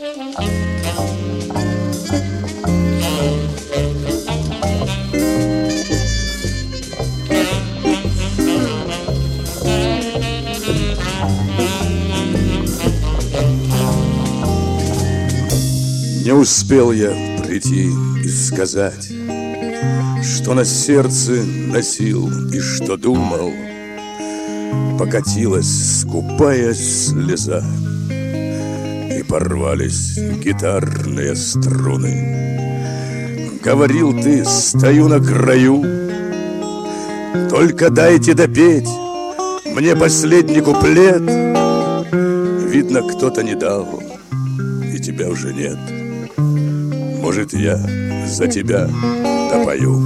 Не успел я прийти и сказать, что на сердце носил и что думал. Покатилась скупая слеза, и порвались гитарные струны. Говорил ты, стою на краю, только дайте допеть мне последний куплет. Видно, кто-то не дал, и тебя уже нет. Может, я за тебя допою.